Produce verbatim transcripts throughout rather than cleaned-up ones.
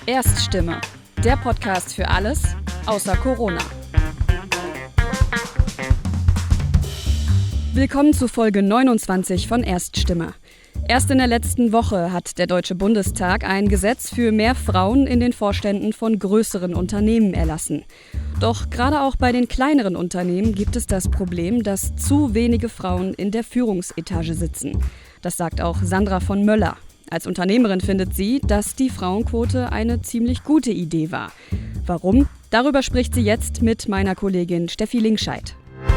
Erststimme, der Podcast für alles außer Corona. Willkommen zu Folge neunundzwanzig von Erststimme. Erst in der letzten Woche hat der Deutsche Bundestag ein Gesetz für mehr Frauen in den Vorständen von größeren Unternehmen erlassen. Doch gerade auch bei den kleineren Unternehmen gibt es das Problem, dass zu wenige Frauen in der Führungsetage sitzen. Das sagt auch Sandra von Möller. Als Unternehmerin findet sie, dass die Frauenquote eine ziemlich gute Idee war. Warum? Darüber spricht sie jetzt mit meiner Kollegin Steffi Linkscheid.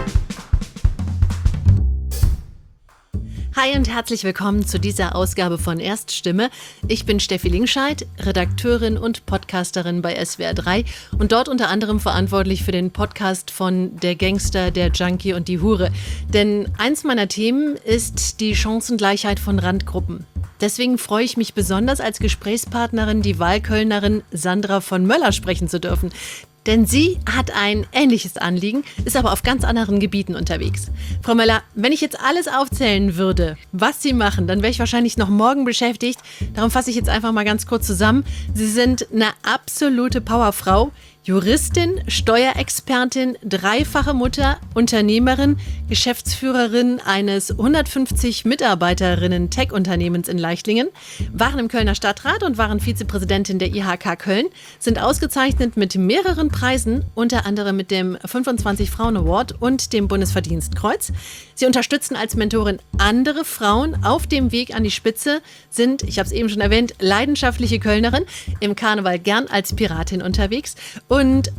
Hi und herzlich willkommen zu dieser Ausgabe von Erststimme. Ich bin Steffi Linkscheid, Redakteurin und Podcasterin bei S W R drei und dort unter anderem verantwortlich für den Podcast von Der Gangster, der Junkie und die Hure. Denn eins meiner Themen ist die Chancengleichheit von Randgruppen. Deswegen freue ich mich besonders, als Gesprächspartnerin die Wahlkölnerin Sandra von Möller sprechen zu dürfen. Denn sie hat ein ähnliches Anliegen, ist aber auf ganz anderen Gebieten unterwegs. Frau Möller, wenn ich jetzt alles aufzählen würde, was Sie machen, dann wäre ich wahrscheinlich noch morgen beschäftigt. Darum fasse ich jetzt einfach mal ganz kurz zusammen. Sie sind eine absolute Powerfrau, Juristin, Steuerexpertin, dreifache Mutter, Unternehmerin, Geschäftsführerin eines hundertfünfzig Mitarbeiterinnen Tech-Unternehmens in Leichtlingen, waren im Kölner Stadtrat und waren Vizepräsidentin der I H K Köln, sind ausgezeichnet mit mehreren Preisen, unter anderem mit dem fünfundzwanzig Frauen Award und dem Bundesverdienstkreuz. Sie unterstützen als Mentorin andere Frauen auf dem Weg an die Spitze, sind, ich habe es eben schon erwähnt, leidenschaftliche Kölnerin, im Karneval gern als Piratin unterwegs. Und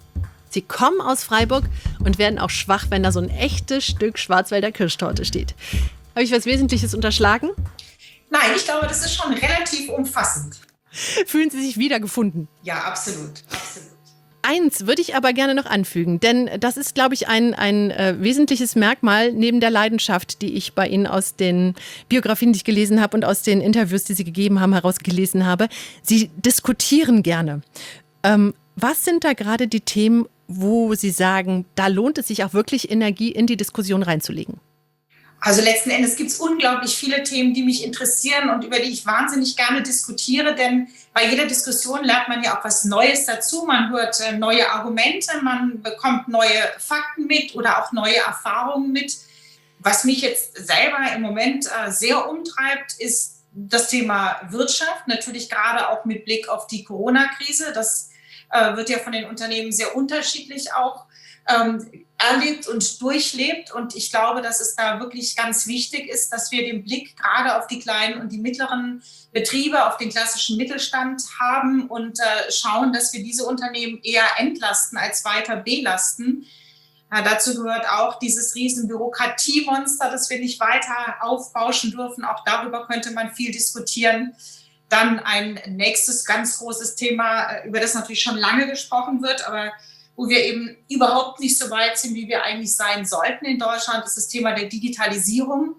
sie kommen aus Freiburg und werden auch schwach, wenn da so ein echtes Stück Schwarzwälder Kirschtorte steht. Habe ich was Wesentliches unterschlagen? Nein, ich glaube, das ist schon relativ umfassend. Fühlen Sie sich wiedergefunden? Ja, absolut, absolut. Eins würde ich aber gerne noch anfügen, denn das ist, glaube ich, ein, ein äh, wesentliches Merkmal neben der Leidenschaft, die ich bei Ihnen aus den Biografien, die ich gelesen habe und aus den Interviews, die Sie gegeben haben, herausgelesen habe. Sie diskutieren gerne. Ähm, was sind da gerade die Themen, wo Sie sagen, da lohnt es sich auch wirklich Energie in die Diskussion reinzulegen? Also letzten Endes gibt es unglaublich viele Themen, die mich interessieren und über die ich wahnsinnig gerne diskutiere, denn bei jeder Diskussion lernt man ja auch was Neues dazu. Man hört äh, neue Argumente, man bekommt neue Fakten mit oder auch neue Erfahrungen mit. Was mich jetzt selber im Moment äh, sehr umtreibt, ist das Thema Wirtschaft, natürlich gerade auch mit Blick auf die Corona-Krise. Das äh, wird ja von den Unternehmen sehr unterschiedlich auch ähm, erlebt und durchlebt. Und ich glaube, dass es da wirklich ganz wichtig ist, dass wir den Blick gerade auf die kleinen und die mittleren Betriebe, auf den klassischen Mittelstand haben und äh, schauen, dass wir diese Unternehmen eher entlasten als weiter belasten. Ja, dazu gehört auch dieses riesen Bürokratiemonster, das wir nicht weiter aufbauschen dürfen. Auch darüber könnte man viel diskutieren. Dann ein nächstes ganz großes Thema, über das natürlich schon lange gesprochen wird, aber wo wir eben überhaupt nicht so weit sind, wie wir eigentlich sein sollten in Deutschland, ist das Thema der Digitalisierung.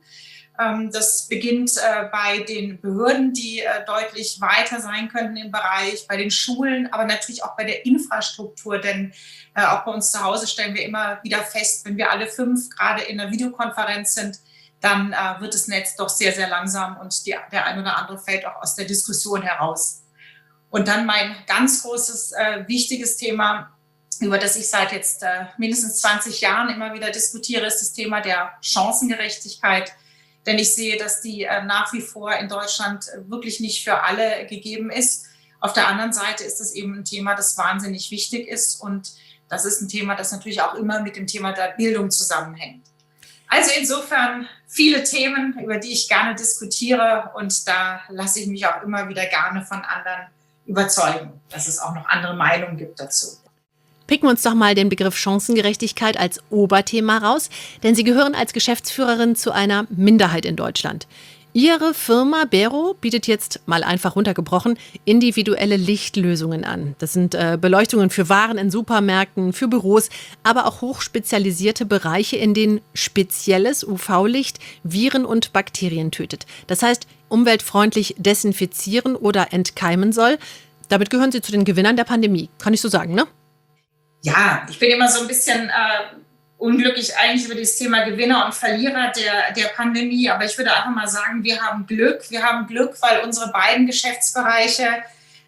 Das beginnt bei den Behörden, die deutlich weiter sein könnten im Bereich, bei den Schulen, aber natürlich auch bei der Infrastruktur. Denn auch bei uns zu Hause stellen wir immer wieder fest, wenn wir alle fünf gerade in einer Videokonferenz sind, dann wird das Netz doch sehr, sehr langsam und die, der ein oder andere fällt auch aus der Diskussion heraus. Und dann mein ganz großes, wichtiges Thema, über das ich seit jetzt mindestens zwanzig Jahren immer wieder diskutiere, ist das Thema der Chancengerechtigkeit. Denn ich sehe, dass die äh, nach wie vor in Deutschland äh, wirklich nicht für alle gegeben ist. Auf der anderen Seite ist es eben ein Thema, das wahnsinnig wichtig ist. Und das ist ein Thema, das natürlich auch immer mit dem Thema der Bildung zusammenhängt. Also insofern viele Themen, über die ich gerne diskutiere. Und da lasse ich mich auch immer wieder gerne von anderen überzeugen, dass es auch noch andere Meinungen gibt dazu. Picken wir uns doch mal den Begriff Chancengerechtigkeit als Oberthema raus, denn Sie gehören als Geschäftsführerin zu einer Minderheit in Deutschland. Ihre Firma Bero bietet jetzt, mal einfach runtergebrochen, individuelle Lichtlösungen an. Das sind äh, Beleuchtungen für Waren in Supermärkten, für Büros, aber auch hochspezialisierte Bereiche, in denen spezielles U V-Licht Viren und Bakterien tötet. Das heißt, umweltfreundlich desinfizieren oder entkeimen soll. Damit gehören Sie zu den Gewinnern der Pandemie. Kann ich so sagen, ne? Ja, ich bin immer so ein bisschen äh, unglücklich eigentlich über das Thema Gewinner und Verlierer der, der Pandemie. Aber ich würde einfach mal sagen, wir haben Glück. Wir haben Glück, weil unsere beiden Geschäftsbereiche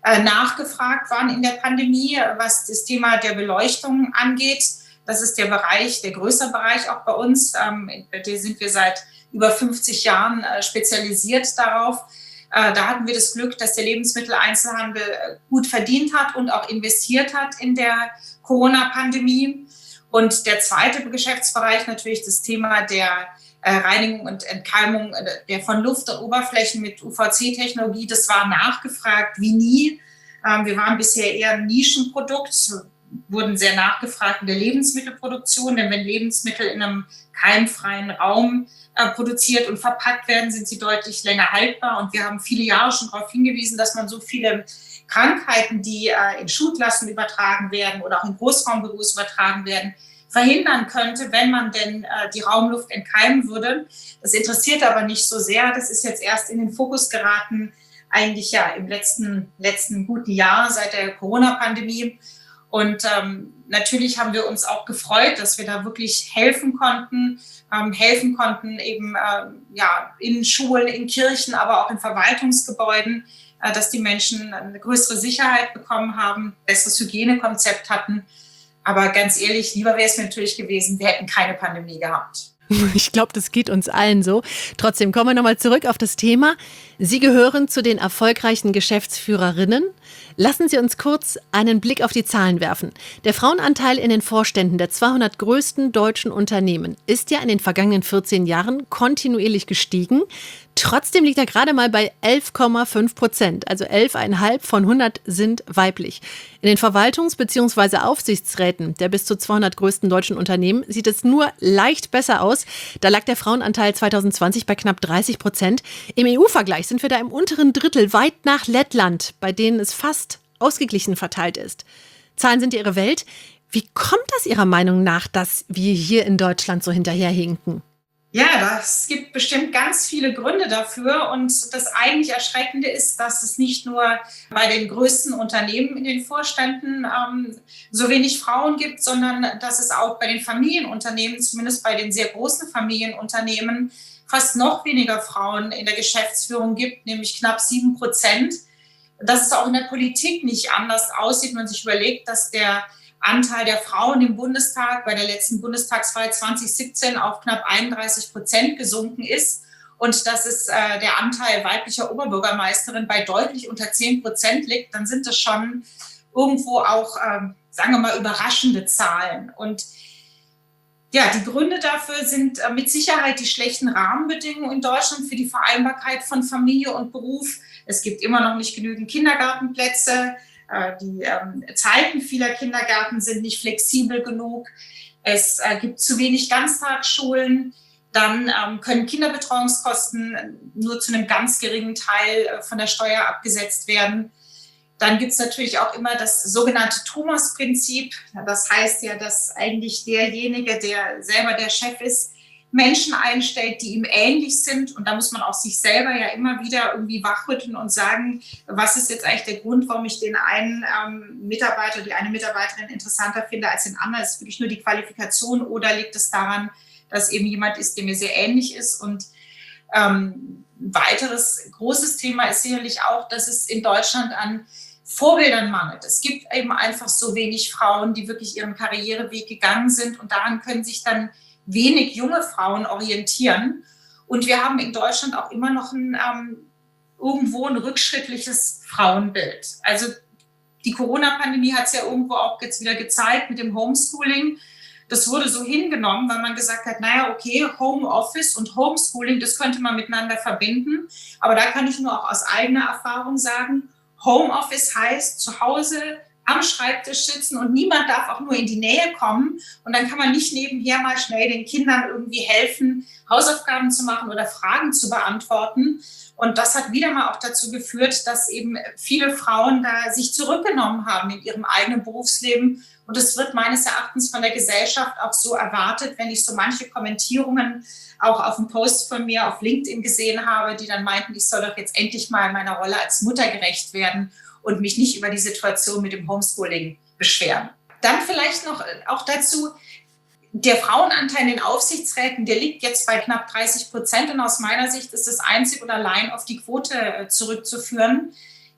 äh, nachgefragt waren in der Pandemie, was das Thema der Beleuchtung angeht. Das ist der Bereich, der größere Bereich auch bei uns. Ähm, bei dem sind wir seit über fünfzig Jahren äh, spezialisiert darauf. Äh, da hatten wir das Glück, dass der Lebensmitteleinzelhandel gut verdient hat und auch investiert hat in der Corona-Pandemie. Und der zweite Geschäftsbereich natürlich das Thema der äh, Reinigung und Entkeimung äh, der von Luft und Oberflächen mit U V C-Technologie. Das war nachgefragt wie nie. Ähm, wir waren bisher eher ein Nischenprodukt, wurden sehr nachgefragt in der Lebensmittelproduktion, denn wenn Lebensmittel in einem keimfreien Raum äh, produziert und verpackt werden, sind sie deutlich länger haltbar. Und wir haben viele Jahre schon darauf hingewiesen, dass man so viele Krankheiten, die äh, in Schulklassen übertragen werden oder auch in Großraumbüros übertragen werden, verhindern könnte, wenn man denn äh, die Raumluft entkeimen würde. Das interessiert aber nicht so sehr. Das ist jetzt erst in den Fokus geraten, eigentlich ja im letzten, letzten guten Jahr seit der Corona-Pandemie. Und ähm, natürlich haben wir uns auch gefreut, dass wir da wirklich helfen konnten, ähm, helfen konnten eben ähm, ja, in Schulen, in Kirchen, aber auch in Verwaltungsgebäuden, äh, dass die Menschen eine größere Sicherheit bekommen haben, besseres Hygienekonzept hatten. Aber ganz ehrlich, lieber wäre es mir natürlich gewesen, wir hätten keine Pandemie gehabt. Ich glaube, das geht uns allen so. Trotzdem kommen wir nochmal zurück auf das Thema. Sie gehören zu den erfolgreichen Geschäftsführerinnen. Lassen Sie uns kurz einen Blick auf die Zahlen werfen. Der Frauenanteil in den Vorständen der zweihundert größten deutschen Unternehmen ist ja in den vergangenen vierzehn Jahren kontinuierlich gestiegen. Trotzdem liegt er gerade mal bei elf Komma fünf Prozent, also elf Komma fünf von hundert sind weiblich. In den Verwaltungs- bzw. Aufsichtsräten der bis zu zweihundert größten deutschen Unternehmen sieht es nur leicht besser aus. Da lag der Frauenanteil zwanzig zwanzig bei knapp dreißig Prozent. Im E U-Vergleich sind wir da im unteren Drittel, weit nach Lettland, bei denen es fast ausgeglichen verteilt ist. Zahlen sind ihre Welt. Wie kommt das Ihrer Meinung nach, dass wir hier in Deutschland so hinterherhinken? Ja, es gibt bestimmt ganz viele Gründe dafür. Und das eigentlich Erschreckende ist, dass es nicht nur bei den größten Unternehmen in den Vorständen ähm, so wenig Frauen gibt, sondern dass es auch bei den Familienunternehmen, zumindest bei den sehr großen Familienunternehmen, fast noch weniger Frauen in der Geschäftsführung gibt, nämlich knapp sieben Prozent. Dass es auch in der Politik nicht anders aussieht, wenn man sich überlegt, dass der Anteil der Frauen im Bundestag bei der letzten Bundestagswahl zwanzig siebzehn auf knapp einunddreißig Prozent gesunken ist und dass es äh, der Anteil weiblicher Oberbürgermeisterin bei deutlich unter zehn Prozent liegt, dann sind das schon irgendwo auch, ähm, sagen wir mal, überraschende Zahlen. Und ja, die Gründe dafür sind äh, mit Sicherheit die schlechten Rahmenbedingungen in Deutschland für die Vereinbarkeit von Familie und Beruf. Es gibt immer noch nicht genügend Kindergartenplätze. Die ähm, Zeiten vieler Kindergärten sind nicht flexibel genug. Es äh, gibt zu wenig Ganztagsschulen. Dann ähm, können Kinderbetreuungskosten nur zu einem ganz geringen Teil äh, von der Steuer abgesetzt werden. Dann gibt es natürlich auch immer das sogenannte Thomas-Prinzip. Das heißt ja, dass eigentlich derjenige, der selber der Chef ist, Menschen einstellt, die ihm ähnlich sind. Und da muss man auch sich selber ja immer wieder irgendwie wachrütteln und sagen, was ist jetzt eigentlich der Grund, warum ich den einen ähm, Mitarbeiter, die eine Mitarbeiterin interessanter finde als den anderen? Ist es wirklich nur die Qualifikation oder liegt es daran, dass eben jemand ist, der mir sehr ähnlich ist? Und ähm, ein weiteres großes Thema ist sicherlich auch, dass es in Deutschland an Vorbildern mangelt. Es gibt eben einfach so wenig Frauen, die wirklich ihren Karriereweg gegangen sind und daran können sich dann wenig junge Frauen orientieren. Und wir haben in Deutschland auch immer noch ein, ähm, irgendwo ein rückschrittliches Frauenbild. Also die Corona-Pandemie hat es ja irgendwo auch jetzt wieder gezeigt mit dem Homeschooling. Das wurde so hingenommen, weil man gesagt hat, naja, okay, Homeoffice und Homeschooling, das könnte man miteinander verbinden. Aber da kann ich nur auch aus eigener Erfahrung sagen, Homeoffice heißt zu Hause am Schreibtisch sitzen und niemand darf auch nur in die Nähe kommen. Und dann kann man nicht nebenher mal schnell den Kindern irgendwie helfen, Hausaufgaben zu machen oder Fragen zu beantworten. Und das hat wieder mal auch dazu geführt, dass eben viele Frauen da sich zurückgenommen haben in ihrem eigenen Berufsleben. Und es wird meines Erachtens von der Gesellschaft auch so erwartet, wenn ich so manche Kommentierungen auch auf einem Post von mir auf LinkedIn gesehen habe, die dann meinten, ich soll doch jetzt endlich mal meiner Rolle als Mutter gerecht werden und mich nicht über die Situation mit dem Homeschooling beschweren. Dann vielleicht noch auch dazu, der Frauenanteil in den Aufsichtsräten, der liegt jetzt bei knapp dreißig Prozent und aus meiner Sicht ist das einzig und allein auf die Quote zurückzuführen.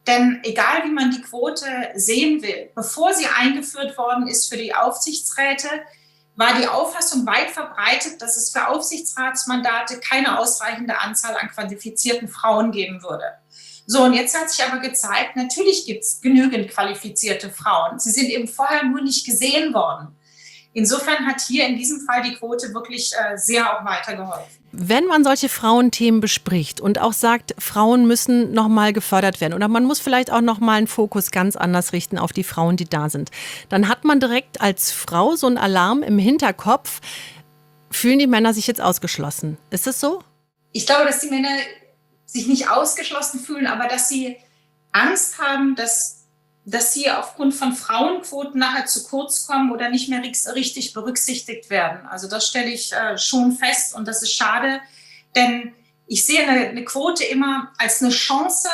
Denn egal wie man die Quote sehen will, bevor sie eingeführt worden ist für die Aufsichtsräte, war die Auffassung weit verbreitet, dass es für Aufsichtsratsmandate keine ausreichende Anzahl an qualifizierten Frauen geben würde. So, und jetzt hat sich aber gezeigt, natürlich gibt es genügend qualifizierte Frauen. Sie sind eben vorher nur nicht gesehen worden. Insofern hat hier in diesem Fall die Quote wirklich äh, sehr auch weitergeholfen. Wenn man solche Frauenthemen bespricht und auch sagt, Frauen müssen nochmal gefördert werden oder man muss vielleicht auch nochmal einen Fokus ganz anders richten auf die Frauen, die da sind, dann hat man direkt als Frau so einen Alarm im Hinterkopf. Fühlen die Männer sich jetzt ausgeschlossen? Ist es so? Ich glaube, dass die Männer sich nicht ausgeschlossen fühlen, aber dass sie Angst haben, dass dass sie aufgrund von Frauenquoten nachher zu kurz kommen oder nicht mehr richtig berücksichtigt werden. Also das stelle ich äh, schon fest und das ist schade, denn ich sehe eine, eine Quote immer als eine Chance,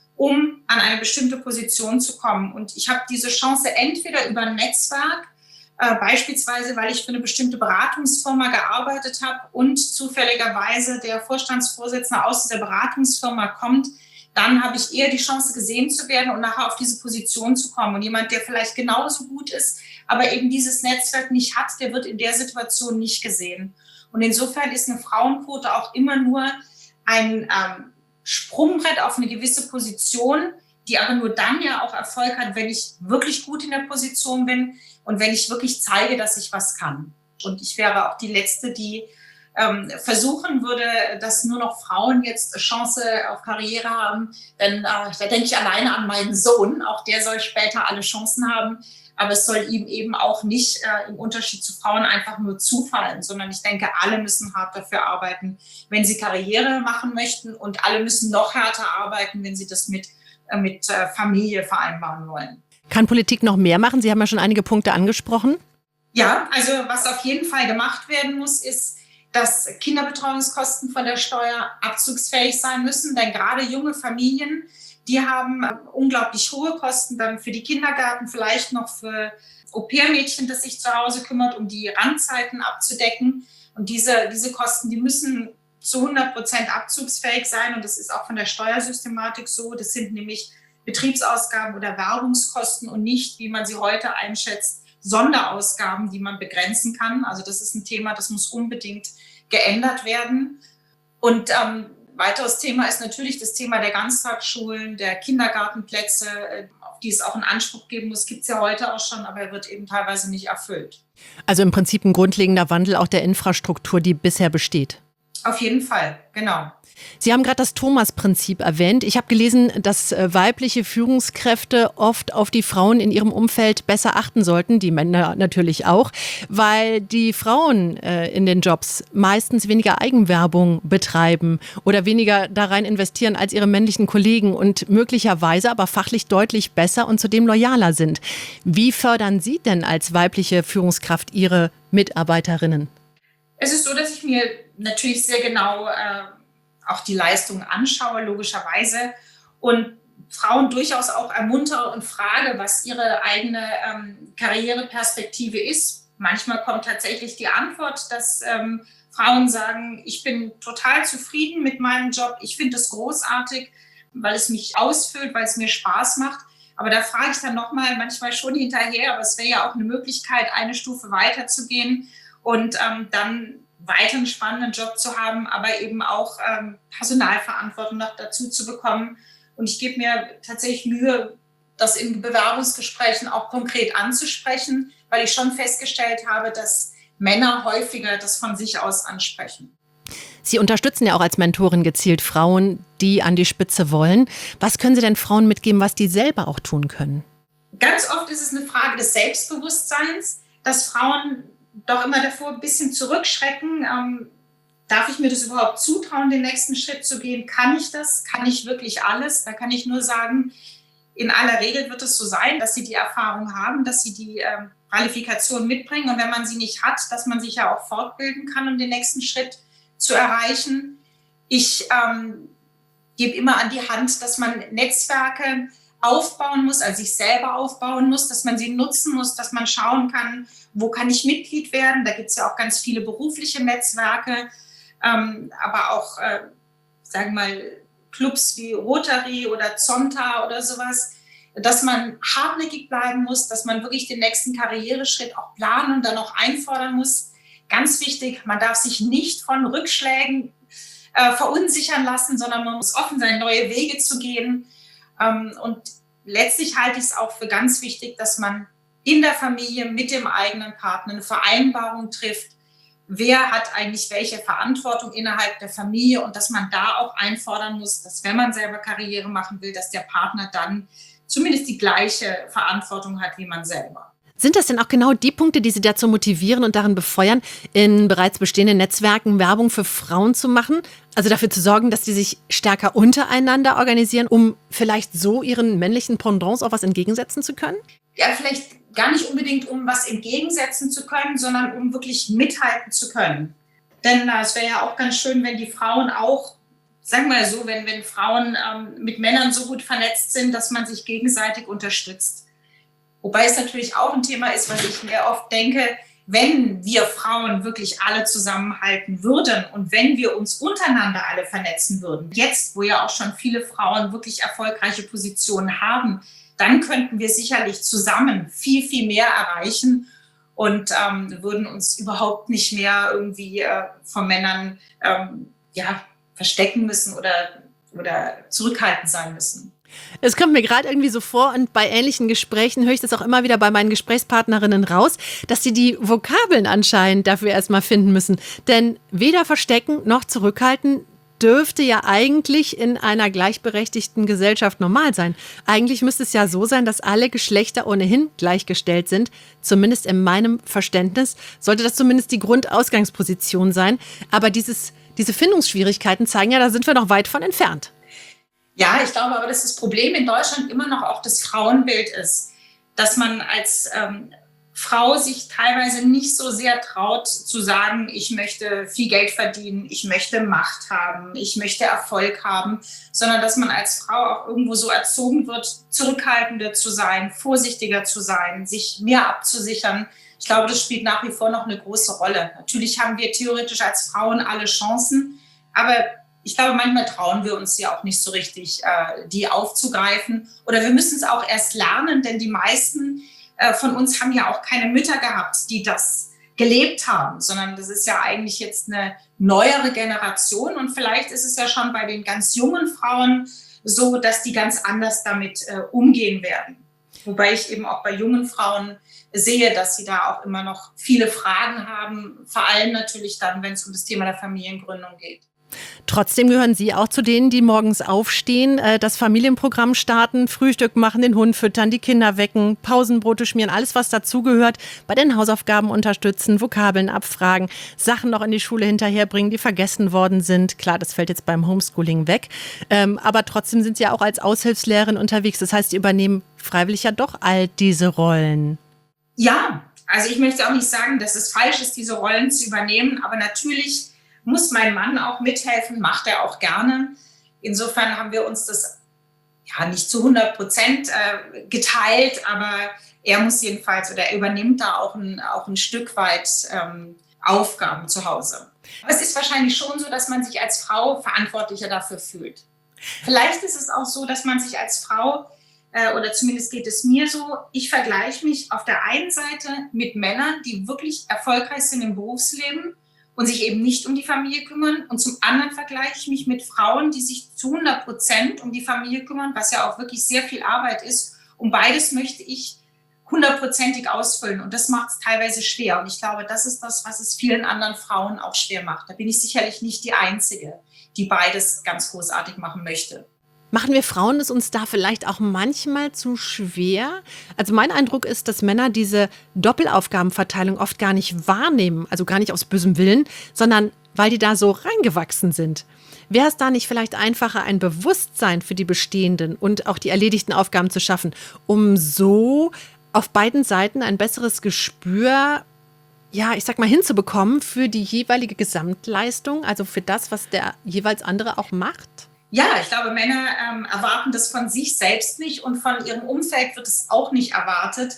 um an eine bestimmte Position zu kommen. Und ich habe diese Chance entweder über ein Netzwerk, äh, beispielsweise weil ich für eine bestimmte Beratungsfirma gearbeitet habe und zufälligerweise der Vorstandsvorsitzende aus dieser Beratungsfirma kommt, dann habe ich eher die Chance, gesehen zu werden und nachher auf diese Position zu kommen. Und jemand, der vielleicht genauso gut ist, aber eben dieses Netzwerk nicht hat, der wird in der Situation nicht gesehen. Und insofern ist eine Frauenquote auch immer nur ein ähm, Sprungbrett auf eine gewisse Position, die aber nur dann ja auch Erfolg hat, wenn ich wirklich gut in der Position bin und wenn ich wirklich zeige, dass ich was kann. Und ich wäre auch die Letzte, die Ähm, versuchen würde, dass nur noch Frauen jetzt Chance auf Karriere haben. Denn äh, da denke ich alleine an meinen Sohn. Auch der soll später alle Chancen haben. Aber es soll ihm eben auch nicht äh, im Unterschied zu Frauen einfach nur zufallen, sondern ich denke, alle müssen hart dafür arbeiten, wenn sie Karriere machen möchten. Und alle müssen noch härter arbeiten, wenn sie das mit, äh, mit äh, Familie vereinbaren wollen. Kann Politik noch mehr machen? Sie haben ja schon einige Punkte angesprochen. Ja, also was auf jeden Fall gemacht werden muss, ist, dass Kinderbetreuungskosten von der Steuer abzugsfähig sein müssen. Denn gerade junge Familien, die haben unglaublich hohe Kosten dann für die Kindergarten, vielleicht noch für Au-pair-Mädchen, das sich zu Hause kümmert, um die Randzeiten abzudecken. Und diese, diese Kosten, die müssen zu hundert Prozent abzugsfähig sein. Und das ist auch von der Steuersystematik so. Das sind nämlich Betriebsausgaben oder Werbungskosten und nicht, wie man sie heute einschätzt, Sonderausgaben, die man begrenzen kann. Also das ist ein Thema, das muss unbedingt geändert werden. Und ähm, weiteres Thema ist natürlich das Thema der Ganztagsschulen, der Kindergartenplätze, auf die es auch einen Anspruch geben muss. Gibt es ja heute auch schon, aber er wird eben teilweise nicht erfüllt. Also im Prinzip ein grundlegender Wandel auch der Infrastruktur, die bisher besteht. Auf jeden Fall, genau. Sie haben gerade das Thomas-Prinzip erwähnt. Ich habe gelesen, dass weibliche Führungskräfte oft auf die Frauen in ihrem Umfeld besser achten sollten, die Männer natürlich auch, weil die Frauen äh, in den Jobs meistens weniger Eigenwerbung betreiben oder weniger da rein investieren als ihre männlichen Kollegen und möglicherweise aber fachlich deutlich besser und zudem loyaler sind. Wie fördern Sie denn als weibliche Führungskraft Ihre Mitarbeiterinnen? Es ist so, dass ich mir natürlich sehr genau äh, auch die Leistungen anschaue, logischerweise, und Frauen durchaus auch ermuntere und frage, was ihre eigene ähm, Karriereperspektive ist. Manchmal kommt tatsächlich die Antwort, dass ähm, Frauen sagen, ich bin total zufrieden mit meinem Job, ich finde es großartig, weil es mich ausfüllt, weil es mir Spaß macht. Aber da frage ich dann nochmal manchmal schon hinterher, aber es wäre ja auch eine Möglichkeit, eine Stufe weiterzugehen und ähm, dann weiter einen spannenden Job zu haben, aber eben auch ähm, Personalverantwortung noch dazu zu bekommen. Und ich gebe mir tatsächlich Mühe, das in Bewerbungsgesprächen auch konkret anzusprechen, weil ich schon festgestellt habe, dass Männer häufiger das von sich aus ansprechen. Sie unterstützen ja auch als Mentorin gezielt Frauen, die an die Spitze wollen. Was können Sie denn Frauen mitgeben, was die selber auch tun können? Ganz oft ist es eine Frage des Selbstbewusstseins, dass Frauen doch immer davor ein bisschen zurückschrecken. Ähm, darf ich mir das überhaupt zutrauen, den nächsten Schritt zu gehen? Kann ich das? Kann ich wirklich alles? Da kann ich nur sagen, in aller Regel wird es so sein, dass sie die Erfahrung haben, dass sie die ähm, Qualifikation mitbringen. Und wenn man sie nicht hat, dass man sich ja auch fortbilden kann, um den nächsten Schritt zu erreichen. Ich ähm, gebe immer an die Hand, dass man Netzwerke aufbauen muss, also sich selber aufbauen muss, dass man sie nutzen muss, dass man schauen kann, wo kann ich Mitglied werden. Da gibt es ja auch ganz viele berufliche Netzwerke, ähm, aber auch, äh, sagen wir mal, Clubs wie Rotary oder Zonta oder sowas, dass man hartnäckig bleiben muss, dass man wirklich den nächsten Karriereschritt auch planen und dann auch einfordern muss. Ganz wichtig, man darf sich nicht von Rückschlägen äh, verunsichern lassen, sondern man muss offen sein, neue Wege zu gehen. Ähm, und letztlich halte ich es auch für ganz wichtig, dass man in der Familie mit dem eigenen Partner eine Vereinbarung trifft, wer hat eigentlich welche Verantwortung innerhalb der Familie und dass man da auch einfordern muss, dass wenn man selber Karriere machen will, dass der Partner dann zumindest die gleiche Verantwortung hat wie man selber. Sind das denn auch genau die Punkte, die Sie dazu motivieren und darin befeuern, in bereits bestehenden Netzwerken Werbung für Frauen zu machen? Also dafür zu sorgen, dass die sich stärker untereinander organisieren, um vielleicht so ihren männlichen Pendants auch was entgegensetzen zu können? Ja, vielleicht gar nicht unbedingt, um was entgegensetzen zu können, sondern um wirklich mithalten zu können. Denn äh, es wäre ja auch ganz schön, wenn die Frauen auch, sagen wir mal so, wenn, wenn Frauen ähm, mit Männern so gut vernetzt sind, dass man sich gegenseitig unterstützt. Wobei es natürlich auch ein Thema ist, was ich mir oft denke, wenn wir Frauen wirklich alle zusammenhalten würden und wenn wir uns untereinander alle vernetzen würden, jetzt, wo ja auch schon viele Frauen wirklich erfolgreiche Positionen haben, dann könnten wir sicherlich zusammen viel, viel mehr erreichen und ähm, würden uns überhaupt nicht mehr irgendwie äh, von Männern ähm, ja, verstecken müssen oder, oder zurückhaltend sein müssen. Es kommt mir gerade irgendwie so vor und bei ähnlichen Gesprächen höre ich das auch immer wieder bei meinen Gesprächspartnerinnen raus, dass sie die Vokabeln anscheinend dafür erstmal finden müssen. Denn weder verstecken noch zurückhalten dürfte ja eigentlich in einer gleichberechtigten Gesellschaft normal sein. Eigentlich müsste es ja so sein, dass alle Geschlechter ohnehin gleichgestellt sind. Zumindest in meinem Verständnis sollte das zumindest die Grundausgangsposition sein. Aber dieses, diese Findungsschwierigkeiten zeigen ja, da sind wir noch weit von entfernt. Ja, ich glaube aber, dass das Problem in Deutschland immer noch auch das Frauenbild ist, dass man als ähm, Frau sich teilweise nicht so sehr traut zu sagen, ich möchte viel Geld verdienen, ich möchte Macht haben, ich möchte Erfolg haben, sondern dass man als Frau auch irgendwo so erzogen wird, zurückhaltender zu sein, vorsichtiger zu sein, sich mehr abzusichern. Ich glaube, das spielt nach wie vor noch eine große Rolle. Natürlich haben wir theoretisch als Frauen alle Chancen, aber ich glaube, manchmal trauen wir uns ja auch nicht so richtig, äh, die aufzugreifen. Oder wir müssen es auch erst lernen, denn die meisten äh, von uns haben ja auch keine Mütter gehabt, die das gelebt haben, sondern das ist ja eigentlich jetzt eine neuere Generation. Und vielleicht ist es ja schon bei den ganz jungen Frauen so, dass die ganz anders damit äh, umgehen werden. Wobei ich eben auch bei jungen Frauen sehe, dass sie da auch immer noch viele Fragen haben, vor allem natürlich dann, wenn es um das Thema der Familiengründung geht. Trotzdem gehören Sie auch zu denen, die morgens aufstehen, das Familienprogramm starten, Frühstück machen, den Hund füttern, die Kinder wecken, Pausenbrote schmieren, alles was dazugehört, bei den Hausaufgaben unterstützen, Vokabeln abfragen, Sachen noch in die Schule hinterherbringen, die vergessen worden sind. Klar, das fällt jetzt beim Homeschooling weg, ähm, aber trotzdem sind Sie ja auch als Aushilfslehrerin unterwegs. Das heißt, Sie übernehmen freiwillig ja doch all diese Rollen. Ja, also ich möchte auch nicht sagen, dass es falsch ist, diese Rollen zu übernehmen, aber natürlich muss mein Mann auch mithelfen, macht er auch gerne. Insofern haben wir uns das ja nicht zu hundert Prozent äh, geteilt, aber er muss jedenfalls oder er übernimmt da auch ein, auch ein Stück weit ähm, Aufgaben zu Hause. Aber es ist wahrscheinlich schon so, dass man sich als Frau verantwortlicher dafür fühlt. Vielleicht ist es auch so, dass man sich als Frau, äh, oder zumindest geht es mir so, ich vergleiche mich auf der einen Seite mit Männern, die wirklich erfolgreich sind im Berufsleben und sich eben nicht um die Familie kümmern. Und zum anderen vergleiche ich mich mit Frauen, die sich zu hundert Prozent um die Familie kümmern, was ja auch wirklich sehr viel Arbeit ist. Und beides möchte ich hundertprozentig ausfüllen. Und das macht es teilweise schwer. Und ich glaube, das ist das, was es vielen anderen Frauen auch schwer macht. Da bin ich sicherlich nicht die Einzige, die beides ganz großartig machen möchte. Machen wir Frauen es uns da vielleicht auch manchmal zu schwer? Also mein Eindruck ist, dass Männer diese Doppelaufgabenverteilung oft gar nicht wahrnehmen, also gar nicht aus bösem Willen, sondern weil die da so reingewachsen sind. Wäre es da nicht vielleicht einfacher, ein Bewusstsein für die bestehenden und auch die erledigten Aufgaben zu schaffen, um so auf beiden Seiten ein besseres Gespür, ja, ich sag mal, hinzubekommen für die jeweilige Gesamtleistung, also für das, was der jeweils andere auch macht? Ja, ich glaube, Männer ähm, erwarten das von sich selbst nicht und von ihrem Umfeld wird es auch nicht erwartet,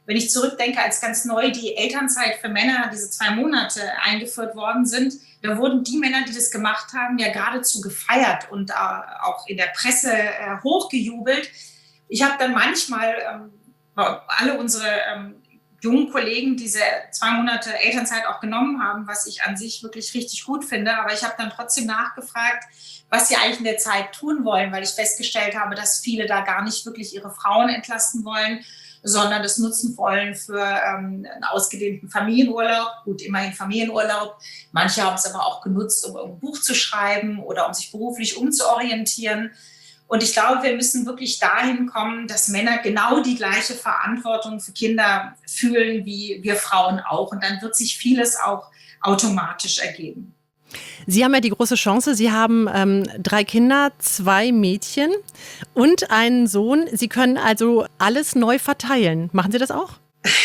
Wenn ich zurückdenke, als ganz neu die Elternzeit für Männer, diese zwei Monate eingeführt worden sind, da wurden die Männer, die das gemacht haben, ja geradezu gefeiert und äh, auch in der Presse äh, hochgejubelt. Ich habe dann manchmal ähm, alle unsere ähm, jungen Kollegen diese zwei Monate Elternzeit auch genommen haben, was ich an sich wirklich richtig gut finde. Aber ich habe dann trotzdem nachgefragt, was sie eigentlich in der Zeit tun wollen, weil ich festgestellt habe, dass viele da gar nicht wirklich ihre Frauen entlasten wollen, sondern das nutzen wollen für ähm, einen ausgedehnten Familienurlaub. Gut, immerhin Familienurlaub. Manche haben es aber auch genutzt, um ein Buch zu schreiben oder um sich beruflich umzuorientieren. Und ich glaube, wir müssen wirklich dahin kommen, dass Männer genau die gleiche Verantwortung für Kinder fühlen wie wir Frauen auch. Und dann wird sich vieles auch automatisch ergeben. Sie haben ja die große Chance, Sie haben ähm, drei Kinder, zwei Mädchen und einen Sohn. Sie können also alles neu verteilen. Machen Sie das auch?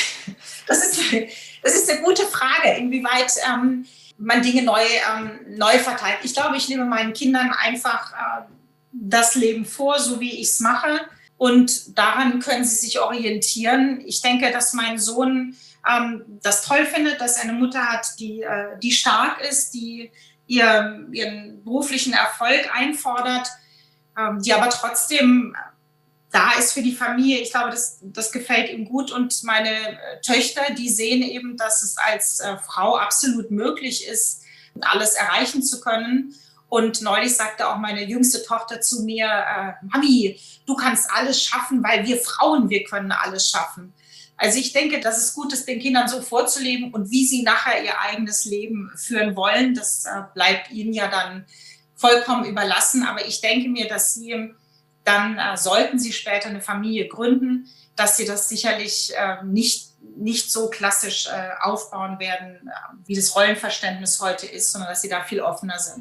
Das ist, das ist eine gute Frage, inwieweit ähm, man Dinge neu, ähm, neu verteilt. Ich glaube, ich nehme meinen Kindern einfach äh, das Leben vor, so wie ich es mache. Und daran können sie sich orientieren. Ich denke, dass mein Sohn ähm, das toll findet, dass er eine Mutter hat, die, äh, die stark ist, die ihr, ihren beruflichen Erfolg einfordert, ähm, die aber trotzdem da ist für die Familie. Ich glaube, das, das gefällt ihm gut. Und meine äh, Töchter, die sehen eben, dass es als äh, Frau absolut möglich ist, alles erreichen zu können. Und neulich sagte auch meine jüngste Tochter zu mir, äh, Mami, du kannst alles schaffen, weil wir Frauen, wir können alles schaffen. Also ich denke, dass es gut ist, den Kindern so vorzuleben und wie sie nachher ihr eigenes Leben führen wollen, das äh, bleibt ihnen ja dann vollkommen überlassen. Aber ich denke mir, dass sie dann, äh, sollten sie später eine Familie gründen, dass sie das sicherlich äh, nicht, nicht so klassisch äh, aufbauen werden, äh, wie das Rollenverständnis heute ist, sondern dass sie da viel offener sind.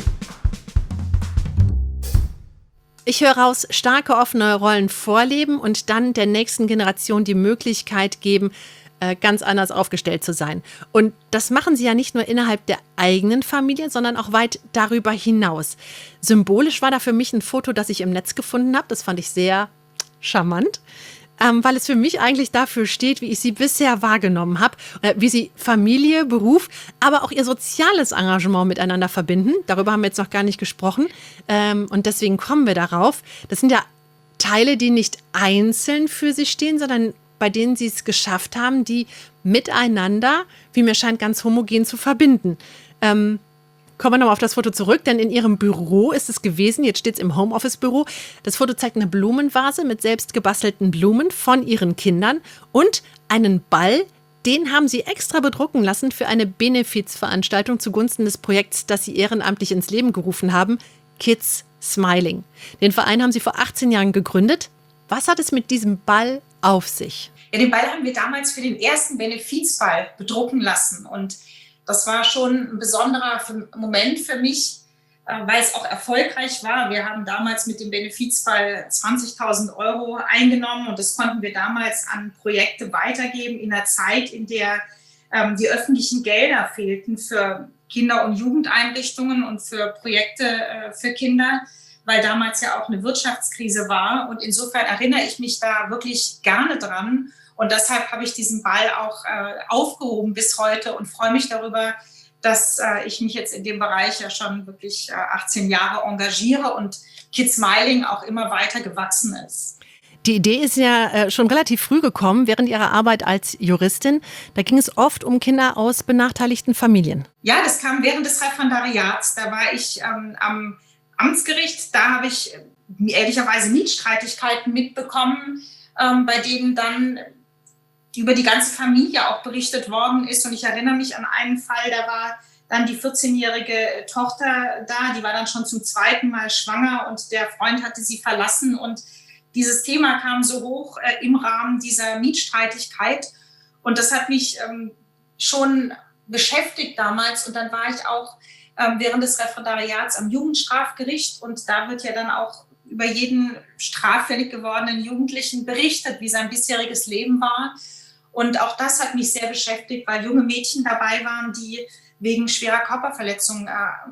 Ich höre raus, starke, offene Rollen vorleben und dann der nächsten Generation die Möglichkeit geben, äh, ganz anders aufgestellt zu sein. Und das machen Sie ja nicht nur innerhalb der eigenen Familie, sondern auch weit darüber hinaus. Symbolisch war da für mich ein Foto, das ich im Netz gefunden habe. Das fand ich sehr charmant. Ähm, weil es für mich eigentlich dafür steht, wie ich sie bisher wahrgenommen habe, äh, wie sie Familie, Beruf, aber auch ihr soziales Engagement miteinander verbinden. Darüber haben wir jetzt noch gar nicht gesprochen ähm, und deswegen kommen wir darauf. Das sind ja Teile, die nicht einzeln für sich stehen, sondern bei denen sie es geschafft haben, die miteinander, wie mir scheint, ganz homogen zu verbinden. Ähm, Kommen wir nochmal auf das Foto zurück, denn in Ihrem Büro ist es gewesen, jetzt steht es im Homeoffice-Büro. Das Foto zeigt eine Blumenvase mit selbst gebastelten Blumen von Ihren Kindern und einen Ball, den haben Sie extra bedrucken lassen für eine Benefizveranstaltung zugunsten des Projekts, das Sie ehrenamtlich ins Leben gerufen haben, Kids Smiling. Den Verein haben Sie vor achtzehn Jahren gegründet. Was hat es mit diesem Ball auf sich? Ja, den Ball haben wir damals für den ersten Benefizball bedrucken lassen und das war schon ein besonderer Moment für mich, weil es auch erfolgreich war. Wir haben damals mit dem Benefizball zwanzigtausend Euro eingenommen und das konnten wir damals an Projekte weitergeben in einer Zeit, in der ähm, die öffentlichen Gelder fehlten für Kinder- und Jugendeinrichtungen und für Projekte äh, für Kinder, weil damals ja auch eine Wirtschaftskrise war. Und insofern erinnere ich mich da wirklich gerne dran. Und deshalb habe ich diesen Ball auch äh, aufgehoben bis heute und freue mich darüber, dass äh, ich mich jetzt in dem Bereich ja schon wirklich äh, achtzehn Jahre engagiere und Kids Smiling auch immer weiter gewachsen ist. Die Idee ist ja äh, schon relativ früh gekommen, während Ihrer Arbeit als Juristin. Da ging es oft um Kinder aus benachteiligten Familien. Ja, das kam während des Referendariats. Da war ich ähm, am Amtsgericht. Da habe ich äh, ehrlicherweise Mietstreitigkeiten mitbekommen, ähm, bei denen dann über die ganze Familie auch berichtet worden ist. Und ich erinnere mich an einen Fall, da war dann die vierzehnjährige Tochter da, die war dann schon zum zweiten Mal schwanger und der Freund hatte sie verlassen. Und dieses Thema kam so hoch äh, im Rahmen dieser Mietstreitigkeit. Und das hat mich ähm, schon beschäftigt damals. Und dann war ich auch ähm, während des Referendariats am Jugendstrafgericht. Und da wird ja dann auch über jeden straffällig gewordenen Jugendlichen berichtet, wie sein bisheriges Leben war. Und auch das hat mich sehr beschäftigt, weil junge Mädchen dabei waren, die wegen schwerer Körperverletzungen äh,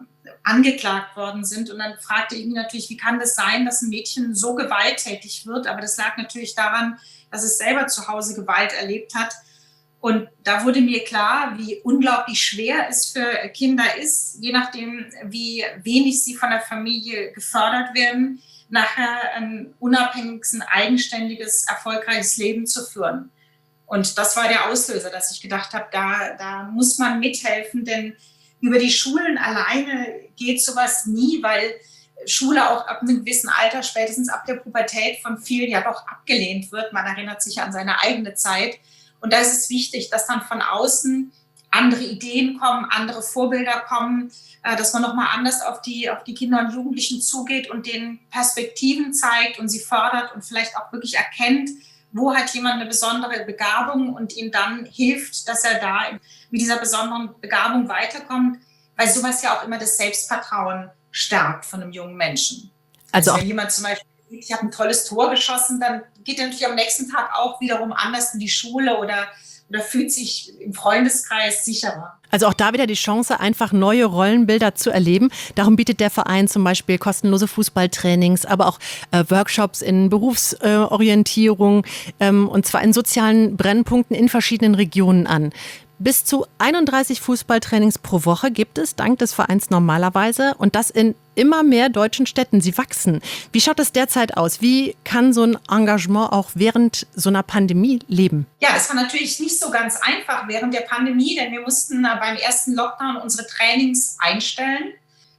angeklagt worden sind. Und dann fragte ich mich natürlich, wie kann das sein, dass ein Mädchen so gewalttätig wird? Aber das lag natürlich daran, dass es selber zu Hause Gewalt erlebt hat. Und da wurde mir klar, wie unglaublich schwer es für Kinder ist, je nachdem, wie wenig sie von der Familie gefördert werden, nachher ein unabhängiges, ein eigenständiges, erfolgreiches Leben zu führen. Und das war der Auslöser, dass ich gedacht habe, da, da muss man mithelfen, denn über die Schulen alleine geht sowas nie, weil Schule auch ab einem gewissen Alter, spätestens ab der Pubertät, von vielen ja doch abgelehnt wird. Man erinnert sich an seine eigene Zeit. Und da ist es wichtig, dass dann von außen andere Ideen kommen, andere Vorbilder kommen, dass man nochmal anders auf die, auf die Kinder und Jugendlichen zugeht und denen Perspektiven zeigt und sie fördert und vielleicht auch wirklich erkennt, wo hat jemand eine besondere Begabung und ihm dann hilft, dass er da mit dieser besonderen Begabung weiterkommt, weil sowas ja auch immer das Selbstvertrauen stärkt von einem jungen Menschen. Also, also wenn jemand zum Beispiel, ich habe ein tolles Tor geschossen, dann geht er natürlich am nächsten Tag auch wiederum anders in die Schule oder, oder fühlt sich im Freundeskreis sicherer. Also auch da wieder die Chance, einfach neue Rollenbilder zu erleben. Darum bietet der Verein zum Beispiel kostenlose Fußballtrainings, aber auch äh, Workshops in Berufsorientierung äh, ähm, und zwar in sozialen Brennpunkten in verschiedenen Regionen an. Bis zu einunddreißig Fußballtrainings pro Woche gibt es dank des Vereins normalerweise und das in immer mehr deutschen Städten. Sie wachsen. Wie schaut es derzeit aus? Wie kann so ein Engagement auch während so einer Pandemie leben? Ja, das war natürlich nicht so ganz einfach während der Pandemie, denn wir mussten beim ersten Lockdown unsere Trainings einstellen.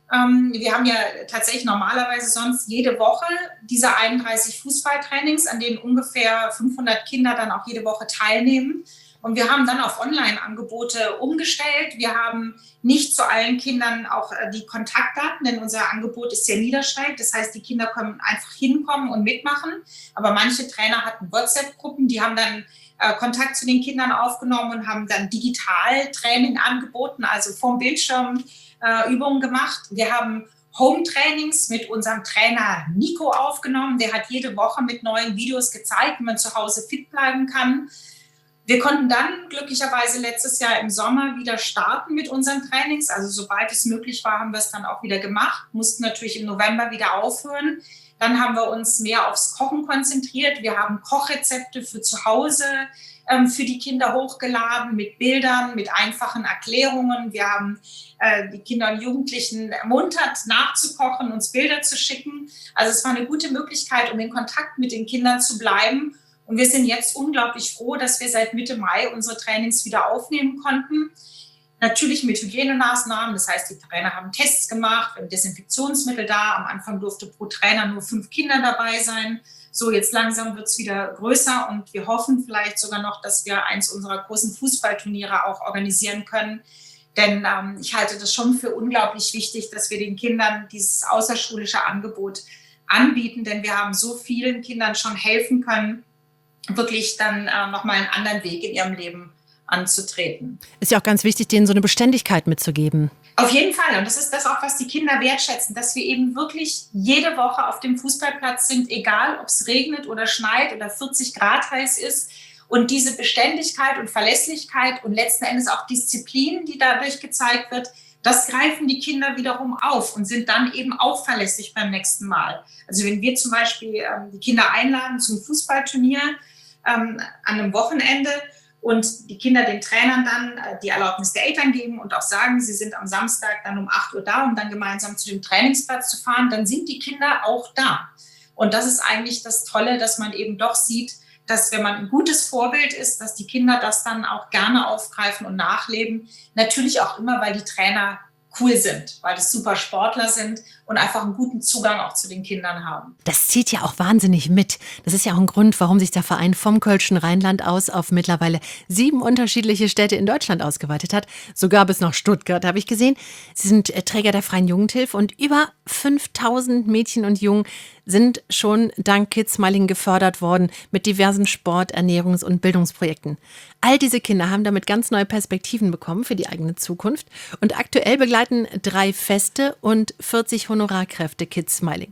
Wir haben ja tatsächlich normalerweise sonst jede Woche diese einunddreißig Fußballtrainings, an denen ungefähr fünfhundert Kinder dann auch jede Woche teilnehmen. Und wir haben dann auf Online-Angebote umgestellt. Wir haben nicht zu allen Kindern auch die Kontaktdaten, denn unser Angebot ist sehr niederschwellig. Das heißt, die Kinder können einfach hinkommen und mitmachen. Aber manche Trainer hatten WhatsApp-Gruppen, die haben dann äh, Kontakt zu den Kindern aufgenommen und haben dann digital Training angeboten, also vom Bildschirm äh, Übungen gemacht. Wir haben Home-Trainings mit unserem Trainer Nico aufgenommen. Der hat jede Woche mit neuen Videos gezeigt, wie man zu Hause fit bleiben kann. Wir konnten dann glücklicherweise letztes Jahr im Sommer wieder starten mit unseren Trainings. Also sobald es möglich war, haben wir es dann auch wieder gemacht, mussten natürlich im November wieder aufhören. Dann haben wir uns mehr aufs Kochen konzentriert. Wir haben Kochrezepte für zu Hause ähm, für die Kinder hochgeladen mit Bildern, mit einfachen Erklärungen. Wir haben äh, die Kinder und Jugendlichen ermuntert, nachzukochen, uns Bilder zu schicken. Also es war eine gute Möglichkeit, um in Kontakt mit den Kindern zu bleiben. Und wir sind jetzt unglaublich froh, dass wir seit Mitte Mai unsere Trainings wieder aufnehmen konnten. Natürlich mit Hygienemaßnahmen, das heißt, die Trainer haben Tests gemacht, wir haben Desinfektionsmittel da. Am Anfang durfte pro Trainer nur fünf Kinder dabei sein. So, jetzt langsam wird es wieder größer und wir hoffen vielleicht sogar noch, dass wir eins unserer großen Fußballturniere auch organisieren können. Denn ähm, ich halte das schon für unglaublich wichtig, dass wir den Kindern dieses außerschulische Angebot anbieten, denn wir haben so vielen Kindern schon helfen können, wirklich dann äh, nochmal einen anderen Weg in ihrem Leben anzutreten. Ist ja auch ganz wichtig, denen so eine Beständigkeit mitzugeben. Auf jeden Fall. Und das ist das auch, was die Kinder wertschätzen, dass wir eben wirklich jede Woche auf dem Fußballplatz sind, egal ob es regnet oder schneit oder vierzig Grad heiß ist. Und diese Beständigkeit und Verlässlichkeit und letzten Endes auch Disziplin, die dadurch gezeigt wird, das greifen die Kinder wiederum auf und sind dann eben auch verlässlich beim nächsten Mal. Also wenn wir zum Beispiel ähm, die Kinder einladen zum Fußballturnier ähm, an einem Wochenende und die Kinder den Trainern dann äh, die Erlaubnis der Eltern geben und auch sagen, sie sind am Samstag dann um acht Uhr da, um dann gemeinsam zu dem Trainingsplatz zu fahren, dann sind die Kinder auch da. Und das ist eigentlich das Tolle, dass man eben doch sieht, dass wenn man ein gutes Vorbild ist, dass die Kinder das dann auch gerne aufgreifen und nachleben. Natürlich auch immer, weil die Trainer cool sind, weil das super Sportler sind und einfach einen guten Zugang auch zu den Kindern haben. Das zieht ja auch wahnsinnig mit. Das ist ja auch ein Grund, warum sich der Verein vom Kölschen Rheinland aus auf mittlerweile sieben unterschiedliche Städte in Deutschland ausgeweitet hat. Sogar bis nach Stuttgart, habe ich gesehen. Sie sind Träger der Freien Jugendhilfe und über fünftausend Mädchen und Jungen sind schon dank Kidsmiling gefördert worden mit diversen Sport-, Ernährungs- und Bildungsprojekten. All diese Kinder haben damit ganz neue Perspektiven bekommen für die eigene Zukunft. Und aktuell begleiten drei feste und vierzig Honorarkräfte Kidsmiling.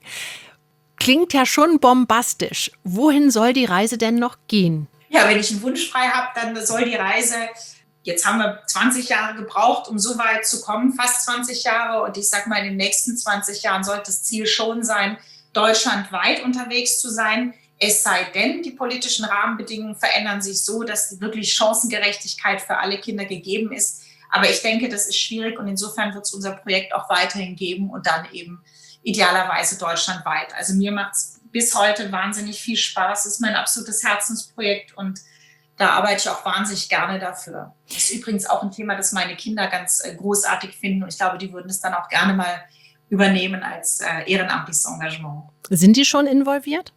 Klingt ja schon bombastisch. Wohin soll die Reise denn noch gehen? Ja, wenn ich einen Wunsch frei habe, dann soll die Reise Jetzt haben wir zwanzig Jahre gebraucht, um so weit zu kommen, fast zwanzig Jahre. Und ich sage mal, in den nächsten zwanzig Jahren sollte das Ziel schon sein, deutschlandweit unterwegs zu sein. Es sei denn, die politischen Rahmenbedingungen verändern sich so, dass wirklich Chancengerechtigkeit für alle Kinder gegeben ist. Aber ich denke, das ist schwierig und insofern wird es unser Projekt auch weiterhin geben und dann eben idealerweise deutschlandweit. Also mir macht es bis heute wahnsinnig viel Spaß. Es ist mein absolutes Herzensprojekt und da arbeite ich auch wahnsinnig gerne dafür. Das ist übrigens auch ein Thema, das meine Kinder ganz äh, großartig finden und ich glaube, die würden es dann auch gerne mal übernehmen als äh, ehrenamtliches Engagement. Sind die schon involviert?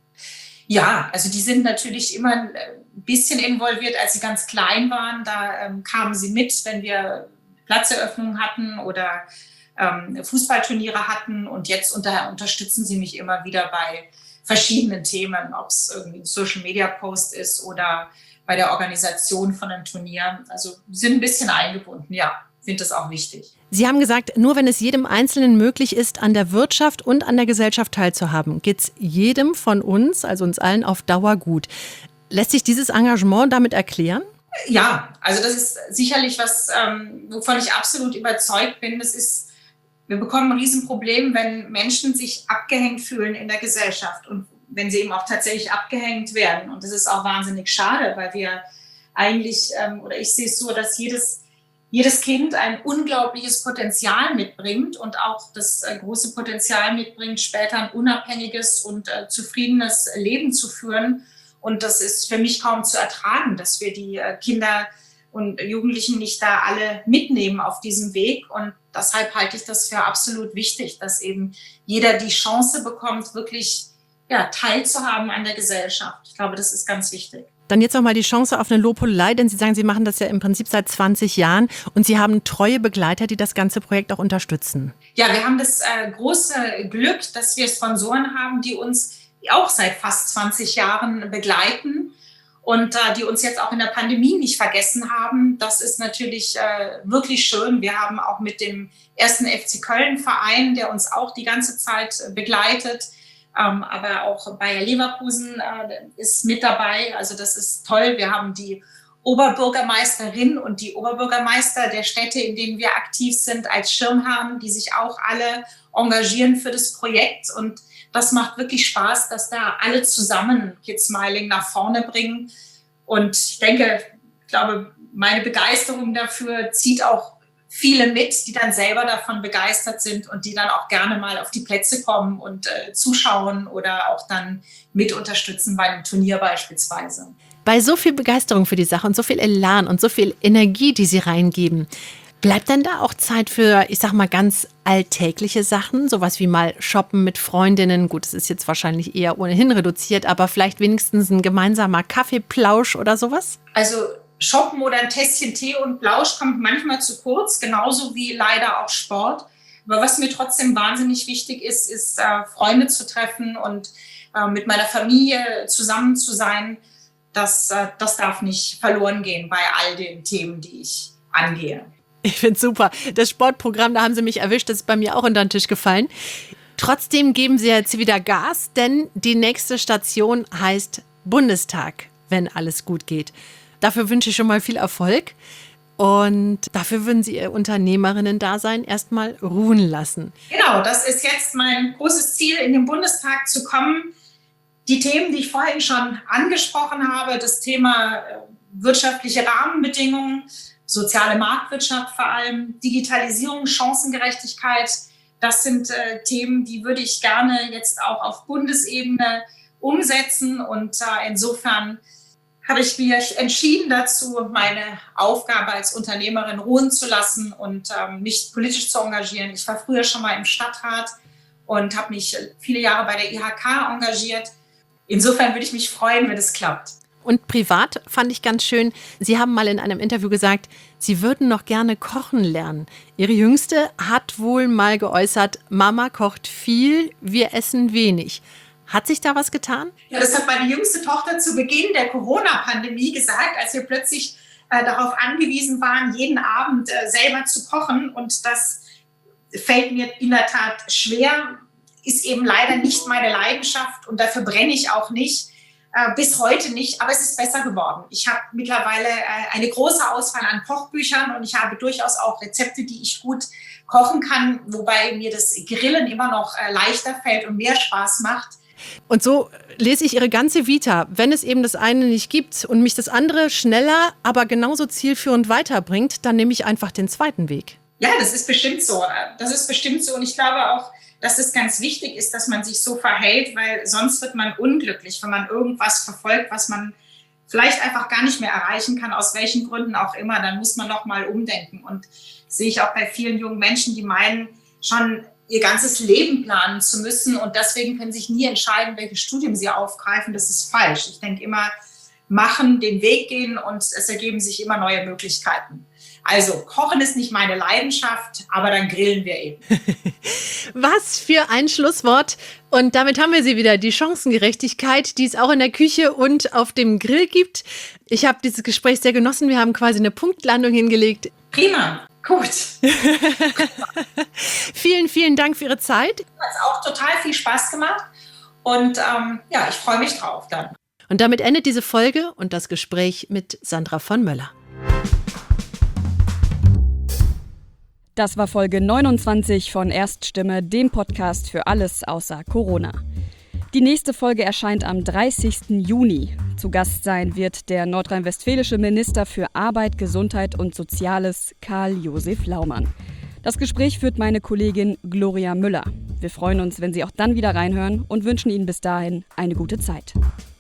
Ja, also die sind natürlich immer ein bisschen involviert, als sie ganz klein waren. Da ähm, kamen sie mit, wenn wir Platzeröffnungen hatten oder ähm, Fußballturniere hatten. Und jetzt unter, unterstützen sie mich immer wieder bei verschiedenen Themen, ob es irgendwie ein Social-Media-Post ist oder bei der Organisation von einem Turnier. Also sind ein bisschen eingebunden, ja. Finde das auch wichtig. Sie haben gesagt, nur wenn es jedem Einzelnen möglich ist, an der Wirtschaft und an der Gesellschaft teilzuhaben, geht es jedem von uns, also uns allen, auf Dauer gut. Lässt sich dieses Engagement damit erklären? Ja, also das ist sicherlich was, ähm, wovon ich absolut überzeugt bin. Das ist, wir bekommen ein Riesenproblem, wenn Menschen sich abgehängt fühlen in der Gesellschaft und wenn sie eben auch tatsächlich abgehängt werden. Und das ist auch wahnsinnig schade, weil wir eigentlich, ähm, oder ich sehe es so, dass jedes jedes Kind ein unglaubliches Potenzial mitbringt und auch das äh, große Potenzial mitbringt, später ein unabhängiges und äh, zufriedenes Leben zu führen. Und das ist für mich kaum zu ertragen, dass wir die äh, Kinder und Jugendlichen nicht da alle mitnehmen auf diesem Weg. Und deshalb halte ich das für absolut wichtig, dass eben jeder die Chance bekommt, wirklich ja, teilzuhaben an der Gesellschaft. Ich glaube, das ist ganz wichtig. Dann jetzt noch mal die Chance auf eine Lobhudelei, denn Sie sagen, Sie machen das ja im Prinzip seit zwanzig Jahren und Sie haben treue Begleiter, die das ganze Projekt auch unterstützen. Ja, wir haben das äh, große Glück, dass wir Sponsoren haben, die uns auch seit fast zwanzig Jahren begleiten und äh, die uns jetzt auch in der Pandemie nicht vergessen haben. Das ist natürlich äh, wirklich schön. Wir haben auch mit dem ersten F C Köln Verein, der uns auch die ganze Zeit begleitet, Ähm, aber auch Bayer Leverkusen äh, ist mit dabei. Also das ist toll. Wir haben die Oberbürgermeisterin und die Oberbürgermeister der Städte, in denen wir aktiv sind, als Schirmherren, die sich auch alle engagieren für das Projekt. Und das macht wirklich Spaß, dass da alle zusammen Kids Smiling nach vorne bringen. Und ich denke, ich glaube, meine Begeisterung dafür zieht auch viele mit, die dann selber davon begeistert sind und die dann auch gerne mal auf die Plätze kommen und äh, zuschauen oder auch dann mit unterstützen bei einem Turnier beispielsweise. Bei so viel Begeisterung für die Sache und so viel Elan und so viel Energie, die Sie reingeben, bleibt dann da auch Zeit für, ich sag mal, ganz alltägliche Sachen? Sowas wie mal shoppen mit Freundinnen. Gut, das ist jetzt wahrscheinlich eher ohnehin reduziert, aber vielleicht wenigstens ein gemeinsamer Kaffeeplausch oder sowas? Also Shoppen oder ein Tässchen Tee und Plausch kommt manchmal zu kurz, genauso wie leider auch Sport. Aber was mir trotzdem wahnsinnig wichtig ist, ist äh, Freunde zu treffen und äh, mit meiner Familie zusammen zu sein. Das, äh, das darf nicht verloren gehen bei all den Themen, die ich angehe. Ich finde es super. Das Sportprogramm, da haben Sie mich erwischt, das ist bei mir auch unter den Tisch gefallen. Trotzdem geben Sie jetzt wieder Gas, denn die nächste Station heißt Bundestag, wenn alles gut geht. Dafür wünsche ich schon mal viel Erfolg und dafür würden Sie Ihr Unternehmerinnen-Dasein erstmal ruhen lassen. Genau, das ist jetzt mein großes Ziel, in den Bundestag zu kommen. Die Themen, die ich vorhin schon angesprochen habe, das Thema wirtschaftliche Rahmenbedingungen, soziale Marktwirtschaft vor allem, Digitalisierung, Chancengerechtigkeit, das sind äh, Themen, die würde ich gerne jetzt auch auf Bundesebene umsetzen und äh, insofern habe ich mich entschieden dazu, meine Aufgabe als Unternehmerin ruhen zu lassen und ähm, mich politisch zu engagieren. Ich war früher schon mal im Stadtrat und habe mich viele Jahre bei der I H K engagiert. Insofern würde ich mich freuen, wenn es klappt. Und privat fand ich ganz schön, Sie haben mal in einem Interview gesagt, Sie würden noch gerne kochen lernen. Ihre Jüngste hat wohl mal geäußert, Mama kocht viel, wir essen wenig. Hat sich da was getan? Ja, das hat meine jüngste Tochter zu Beginn der Corona-Pandemie gesagt, als wir plötzlich äh, darauf angewiesen waren, jeden Abend äh, selber zu kochen. Und das fällt mir in der Tat schwer, ist eben leider nicht meine Leidenschaft und dafür brenne ich auch nicht. Äh, bis heute nicht, aber es ist besser geworden. Ich habe mittlerweile äh, eine große Auswahl an Kochbüchern und ich habe durchaus auch Rezepte, die ich gut kochen kann, wobei mir das Grillen immer noch äh, leichter fällt und mehr Spaß macht. Und so lese ich Ihre ganze Vita. Wenn es eben das eine nicht gibt und mich das andere schneller, aber genauso zielführend weiterbringt, dann nehme ich einfach den zweiten Weg. Ja, das ist bestimmt so. Das ist bestimmt so. Und ich glaube auch, dass es ganz wichtig ist, dass man sich so verhält, weil sonst wird man unglücklich, wenn man irgendwas verfolgt, was man vielleicht einfach gar nicht mehr erreichen kann, aus welchen Gründen auch immer. Dann muss man noch mal umdenken. Und das sehe ich auch bei vielen jungen Menschen, die meinen, schon ihr ganzes Leben planen zu müssen und deswegen können sich nie entscheiden, welches Studium sie aufgreifen. Das ist falsch. Ich denke immer, machen, den Weg gehen und es ergeben sich immer neue Möglichkeiten. Also, Kochen ist nicht meine Leidenschaft, aber dann grillen wir eben. Was für ein Schlusswort. Und damit haben wir sie wieder, die Chancengerechtigkeit, die es auch in der Küche und auf dem Grill gibt. Ich habe dieses Gespräch sehr genossen. Wir haben quasi eine Punktlandung hingelegt. Prima. Gut. Vielen, vielen Dank für Ihre Zeit. Hat auch total viel Spaß gemacht und ähm, ja, ich freue mich drauf dann. Und damit endet diese Folge und das Gespräch mit Sandra von Möller. Das war Folge neunundzwanzig von Erststimme, dem Podcast für alles außer Corona. Die nächste Folge erscheint am dreißigsten Juni. Zu Gast sein wird der nordrhein-westfälische Minister für Arbeit, Gesundheit und Soziales, Karl-Josef Laumann. Das Gespräch führt meine Kollegin Gloria Müller. Wir freuen uns, wenn Sie auch dann wieder reinhören und wünschen Ihnen bis dahin eine gute Zeit.